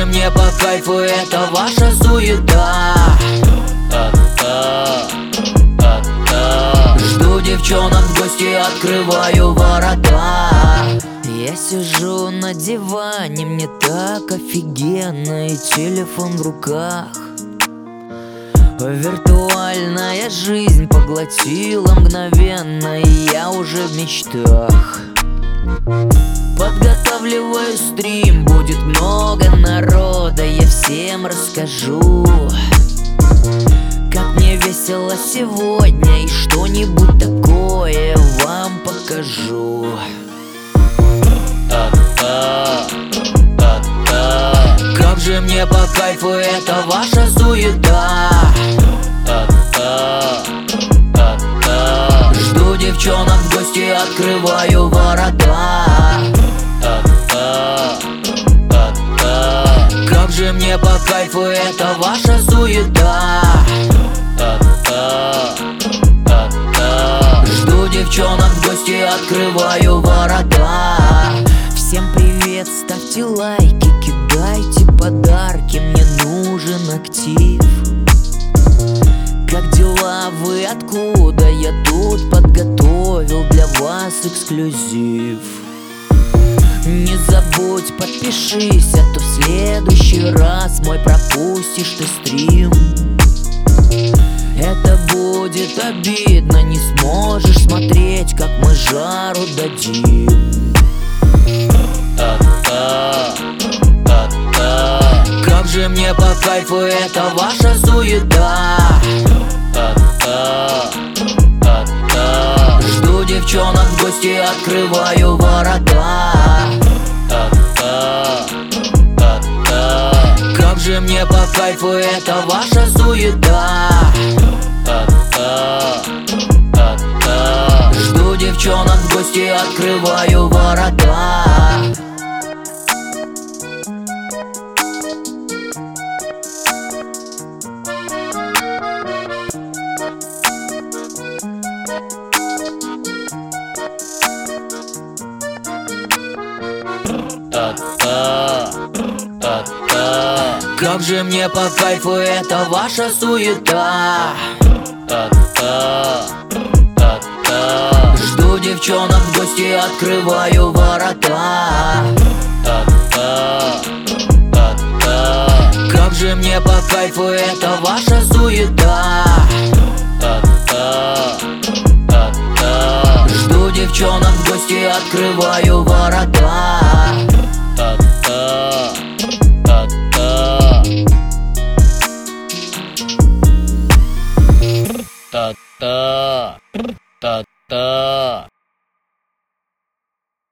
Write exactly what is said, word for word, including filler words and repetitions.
же мне по кайфу эта ваша суета. Жду девчонок в гости, открываю ворота. Я сижу на диване, мне так офигенно, и телефон в руках. Виртуальная жизнь поглотила мгновенно, и я уже в мечтах. Подготавливаю стрим, будет много народа, я всем расскажу, как мне весело сегодня, и что-нибудь такое вам покажу. Как же мне по кайфу эта ваша суета. Жду девчонок в гости, открываю ворота. Как же мне по кайфу эта ваша суета. Жду девчонок в гости, открываю ворота. Всем привет, ставьте лайки, кидайте подарки, мне нужен актив. Как дела, вы откуда? Я тут подготовил для вас эксклюзив. Не забудь, подпишись, а то в следующий раз мой пропустишь ты стрим. Это будет обидно, не сможешь смотреть, как мы жару дадим. Как же мне по кайфу эта ваша суета. Жду девчонок в гости, открываю ворота. Как же мне по кайфу эта ваша суета. Жду девчонок в гости, открываю ворота. Как же мне по кайфу эта ваша суета. Жду девчонок в гости, открываю ворота. Как же мне по кайфу эта ваша суета. Жду девчонок в гости, открываю ворота. Та-та, та-та.